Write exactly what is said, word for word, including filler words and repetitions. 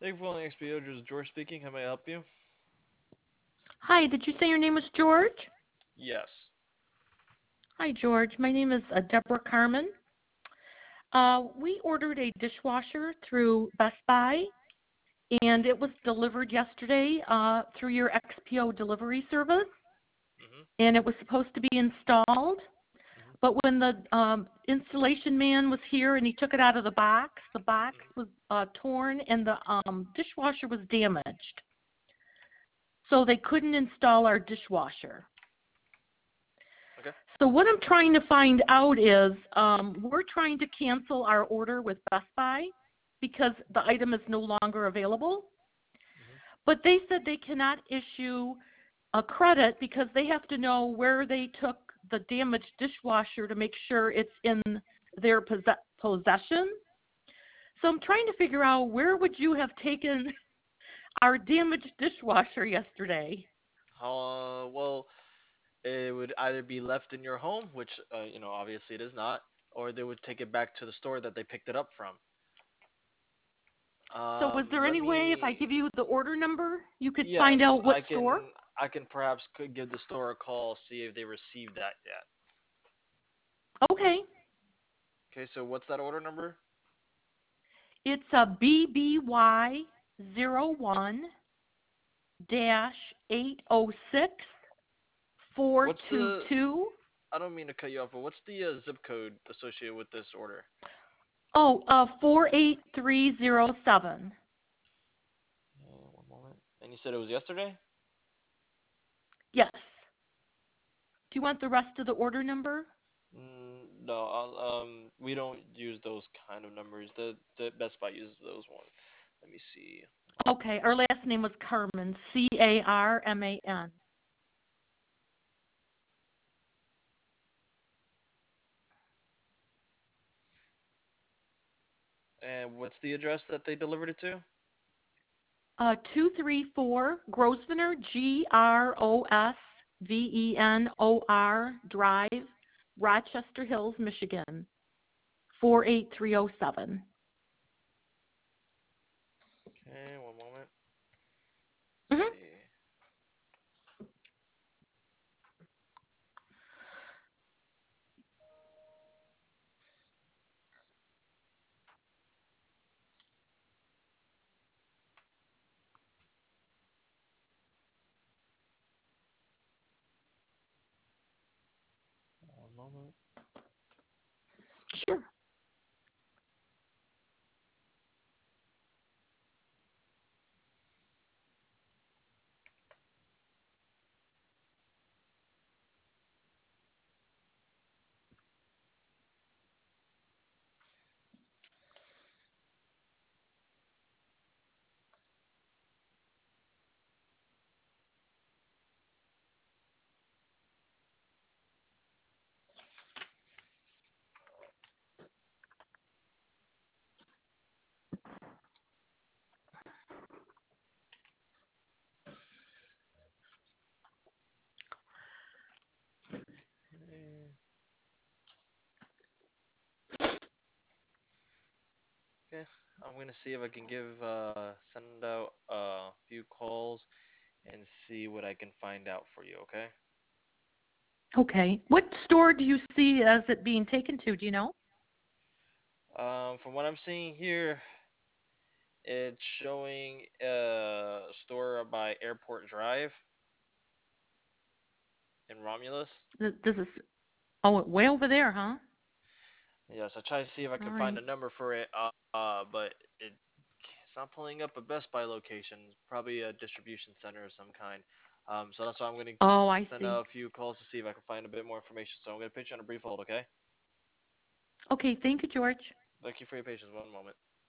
Thank you for calling X P O. This is George speaking. How may I help you? Hi, did you say your name was George? Yes. Hi, George. My name is uh, Deborah Carmen. Uh, we ordered a dishwasher through Best Buy, and it was delivered yesterday uh, through your X P O delivery service, Mhm. and it was supposed to be installed. Mhm. But when the um, installation man was here and he took it out of the box, the box Mhm. was uh, torn and the um, dishwasher was damaged. So they couldn't install our dishwasher. Okay. So what I'm trying to find out is um, we're trying to cancel our order with Best Buy because the item is no longer available. Mhm. But they said they cannot issue a credit because they have to know where they took the damaged dishwasher to make sure it's in their possess- possession. So I'm trying to figure out where would you have taken our damaged dishwasher yesterday? Uh, well, it would either be left in your home, which uh, you know obviously it is not, or they would take it back to the store that they picked it up from. So was Um, there let any way if I me. give you the order number, you could Yes, find out what I store? can. I can perhaps could give the store a call, see if they received that yet. Okay. Okay, so what's that order number? It's a B B Y zero one dash eight oh six four What's two the? two. I don't mean to cut you off, but what's the uh, zip code associated with this order? Oh, uh, four eight three zero seven. Uh, one moment. And you said it was yesterday? Yes. Do you want the rest of the order number? Mm, no, I'll, um, we don't use those kind of numbers. The the Best Buy uses those ones. Let me see. Okay. Our last name was Carmen, C A R M A N. And what's the address that they delivered it to? Uh, two three four Grosvenor, G R O S V E N O R Drive, Rochester Hills, Michigan, four eight three oh seven. Okay, one moment. Mm-hmm. Let's see. One moment. Sure. Okay. Okay. I'm gonna see if I can give uh send out a few calls and see what I can find out for you. Okay. Okay. What store do you see as it being taken to? Do you know? Um, from what I'm seeing here, it's showing a store by Airport Drive in Romulus. Th- This is oh way over there, huh? Yes, I try to see if I All can find a right. number for it, uh, uh, but it it's not pulling up a Best Buy location. Probably a distribution center of some kind. Um, so that's why I'm gonna Oh, I send see. out a few calls to see if I can find a bit more information. So I'm gonna put you on a brief hold, okay? Okay. Thank you, George. Thank you for your patience. One moment.